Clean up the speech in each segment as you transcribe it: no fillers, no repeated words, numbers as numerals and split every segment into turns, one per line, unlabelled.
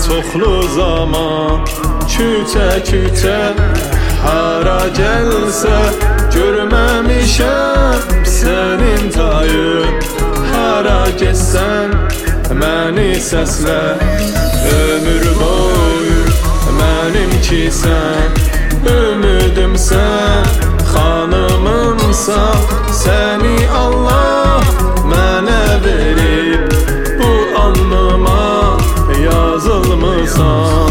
çoxlu zaman küçə-küçə hara gəlsə görməmişəm sənin tayın. Hara getsən məni səslə, ömür boyu mənimkisən. Ümidimsən, xanımımsan, səni Allah mənə verib, bu alnıma yazılmısan.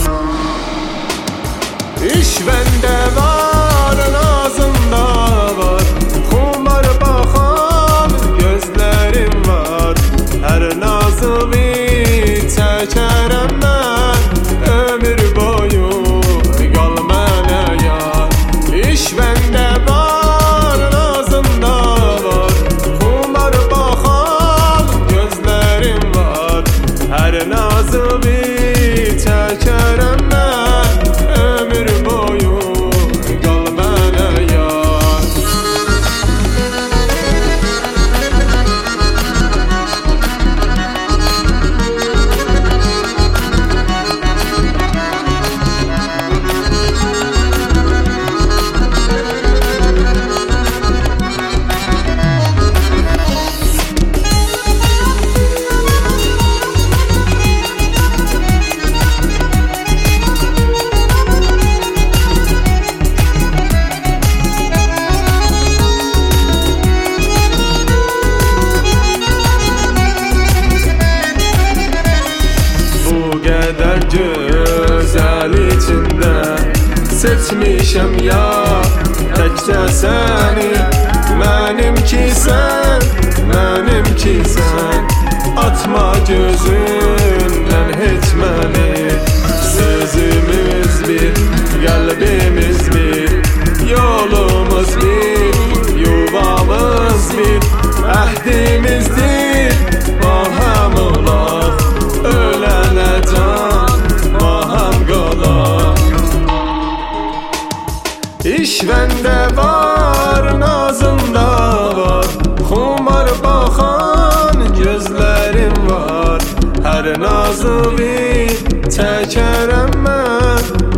İşvəndə var, nazında var, xumar baxan gözlərim var. Hər nazımı çəkərəm mən, ömür boyu qal mənə yar. İşvəndə var, nazında var, xumar baxan gözlərim var. Hər nazımı çəkərəm mən, ömür boyu qal mənə yar. Gözəl içində seçmişəm ya təkcə səni. Mənimkisən, mənimkisən, atma gözündən heç məni. Sözümüz bir, qəlbimiz bir, yolumuz bir, yuvamız bir, əhdimizdir, maham olaq, ölənə can maham qalaq. İşvəndə var, nazında var, xumar baxan gözlərim var. Hər nazımı çəkərəm mən,